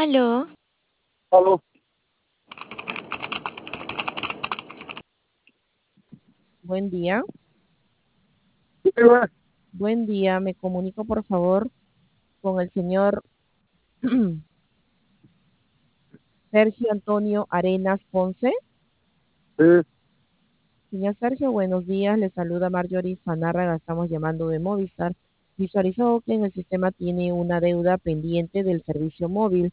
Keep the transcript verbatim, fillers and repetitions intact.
Aló, Aló, Buen día, dígame. buen día. Me comunico por favor con el señor Sergio Antonio Arenas Ponce. Sí, Señor Sergio, buenos días. Le saluda Marjorie Fanarra. Estamos llamando de Movistar. Visualizó que en el sistema tiene una deuda pendiente del servicio móvil.